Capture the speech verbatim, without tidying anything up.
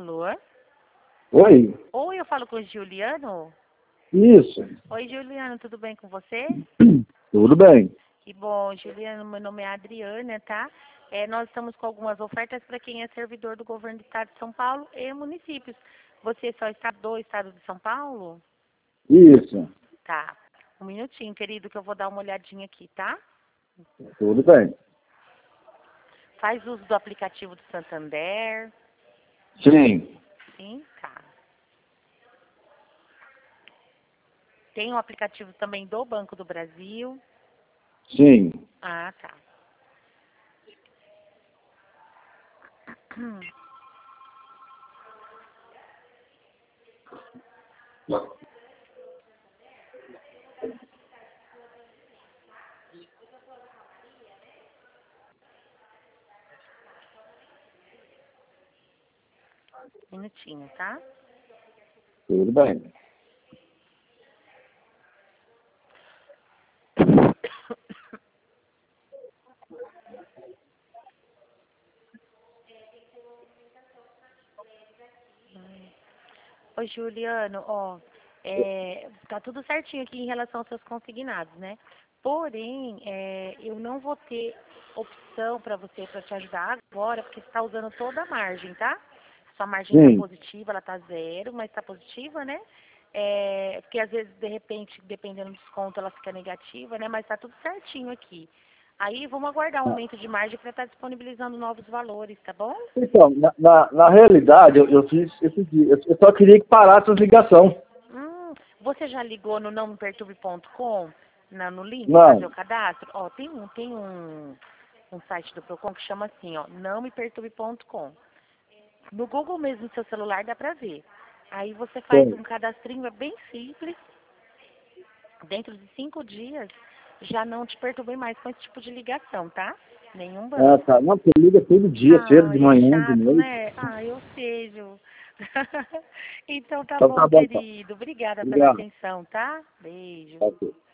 Alô? Oi? Oi, eu falo com o Juliano? Isso. Oi, Juliano, tudo bem com você? Tudo bem. Que bom, Juliano, meu nome é Adriana, tá? É, nós estamos com algumas ofertas para quem é servidor do governo do estado de São Paulo e municípios. Você só está do estado de São Paulo? Isso. Tá. Um minutinho, querido, que eu vou dar uma olhadinha aqui, tá? Tudo bem. Faz uso do aplicativo do Santander? Sim. Sim, tá. Tem o aplicativo também do Banco do Brasil? Sim. Ah, tá. Hum. Minutinho, tá? Tudo bem. Oi, Juliano, ó, é, tá tudo certinho aqui em relação aos seus consignados, né? Porém, é, eu não vou ter opção para você, para te ajudar agora, porque você está usando toda a margem, tá? Sua margem está Sim. positiva, ela está zero, mas está positiva, né? É, porque às vezes, de repente, dependendo do desconto, ela fica negativa, né? Mas está tudo certinho aqui. Aí vamos aguardar um aumento de margem para estar disponibilizando novos valores, tá bom? Então, na, na, na realidade, eu, eu fiz esse dia. Eu, eu só queria que parasse as ligações. Hum, você já ligou no não me perturbe ponto com, na, no link, fazer Não. o cadastro? Ó, tem um, tem um, um site do Procon que chama assim, ó, não me perturbe ponto com. No Google mesmo, no seu celular, dá pra ver. Aí você faz Sim. um cadastrinho, é bem simples. Dentro de cinco dias, já não te perturbem mais com esse tipo de ligação, tá? Nenhum Ah, banco. tá. Não, porque liga todo dia, cedo, de Ai, é manhã, de chato, noite. né? Ah, eu sei, Ju. Então tá Então tá bom, bom, tá. querido. Obrigada pela Obrigado. atenção, tá? Beijo. Ok.